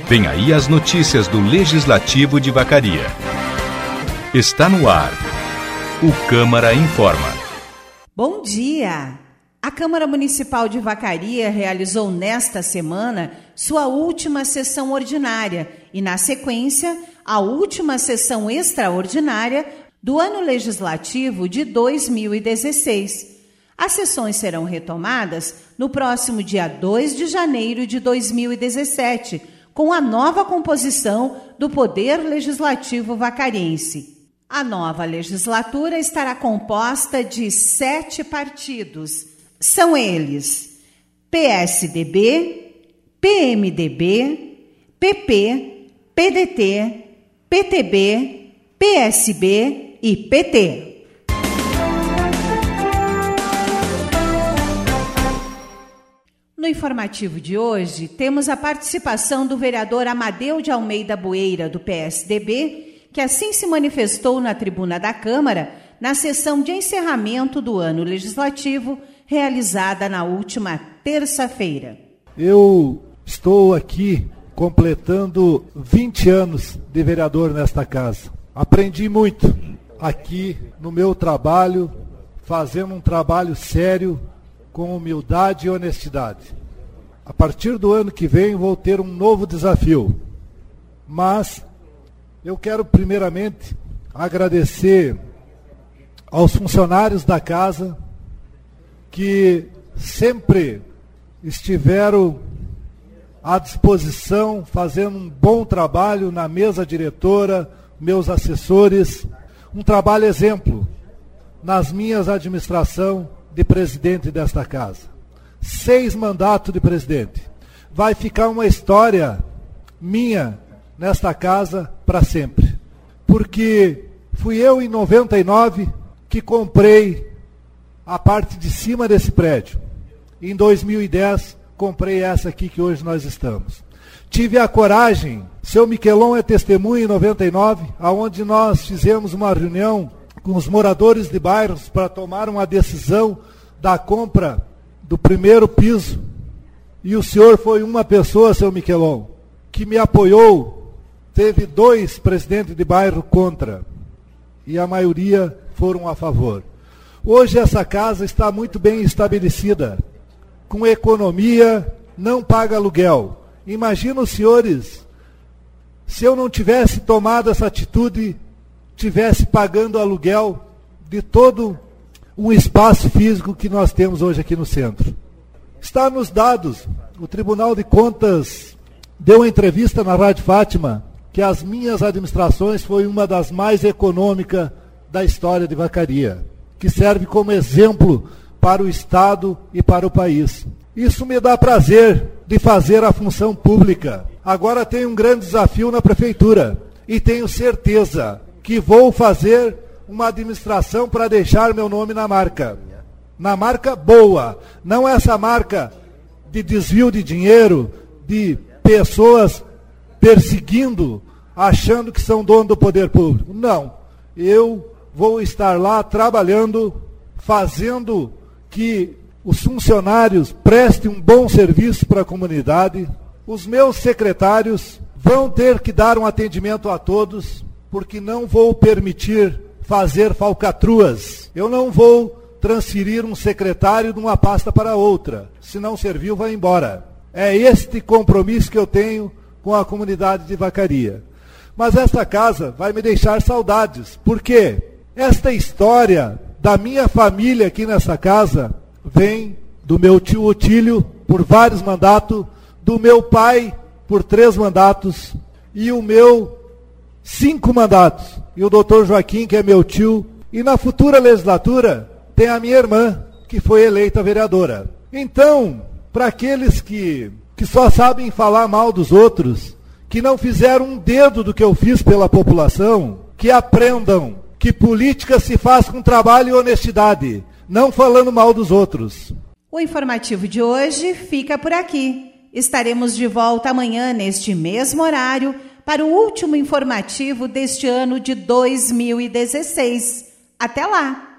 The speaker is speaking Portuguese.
Vem aí as notícias do Legislativo de Vacaria. Está no ar. O Câmara Informa. Bom dia! A Câmara Municipal de Vacaria realizou nesta semana sua última sessão ordinária e, na sequência, a última sessão extraordinária do ano legislativo de 2016. As sessões serão retomadas no próximo dia 2 de janeiro de 2017, com a nova composição do Poder Legislativo Vacariense. A nova legislatura estará composta de 7 partidos. São eles: PSDB, PMDB, PP, PDT, PTB, PSB e PT. No informativo de hoje, temos a participação do vereador Amadeu de Almeida Bueira, do PSDB, que assim se manifestou na tribuna da Câmara na sessão de encerramento do ano legislativo, realizada na última terça-feira. Eu estou aqui completando 20 anos de vereador nesta casa. Aprendi muito aqui no meu trabalho, fazendo um trabalho sério, com humildade e honestidade. A partir do ano que vem vou ter um novo desafio, mas eu quero primeiramente agradecer aos funcionários da casa que sempre estiveram à disposição, fazendo um bom trabalho na mesa diretora, meus assessores, um trabalho exemplo nas minhas administrações de presidente desta casa. 6 mandatos de presidente. Vai ficar uma história minha nesta casa para sempre. Porque fui eu em 99 que comprei a parte de cima desse prédio. Em 2010 comprei essa aqui que hoje nós estamos. Tive a coragem, seu Miquelon é testemunha em 99, aonde nós fizemos uma reunião com os moradores de bairros para tomar uma decisão da compra do primeiro piso. E o senhor foi uma pessoa, seu Miquelon, que me apoiou. Teve 2 presidentes de bairro contra e a maioria foram a favor. Hoje essa casa está muito bem estabelecida, com economia, não paga aluguel. Imagina os senhores, se eu não tivesse tomado essa atitude, tivesse pagando aluguel de todo um espaço físico que nós temos hoje aqui no centro. Está nos dados, o Tribunal de Contas deu uma entrevista na Rádio Fátima, que as minhas administrações foi uma das mais econômicas da história de Vacaria, que serve como exemplo para o Estado e para o país. Isso me dá prazer de fazer a função pública. Agora tenho um grande desafio na prefeitura e tenho certeza que vou fazer uma administração para deixar meu nome na marca. Na marca boa, não essa marca de desvio de dinheiro, de pessoas perseguindo, achando que são dono do poder público. Não, eu vou estar lá trabalhando, fazendo que os funcionários prestem um bom serviço para a comunidade. Os meus secretários vão ter que dar um atendimento a todos, porque não vou permitir fazer falcatruas. Eu não vou transferir um secretário de uma pasta para outra. Se não serviu, vai embora. É este compromisso que eu tenho com a comunidade de Vacaria. Mas esta casa vai me deixar saudades. Por quê? Esta história da minha família aqui nessa casa vem do meu tio Otílio, por vários mandatos, do meu pai, por 3 mandatos, e o meu 5 mandatos. E o doutor Joaquim, que é meu tio. E na futura legislatura, tem a minha irmã, que foi eleita vereadora. Então, para aqueles que só sabem falar mal dos outros, que não fizeram um dedo do que eu fiz pela população, que aprendam que política se faz com trabalho e honestidade, não falando mal dos outros. O informativo de hoje fica por aqui. Estaremos de volta amanhã, neste mesmo horário, para o último informativo deste ano de 2016. Até lá!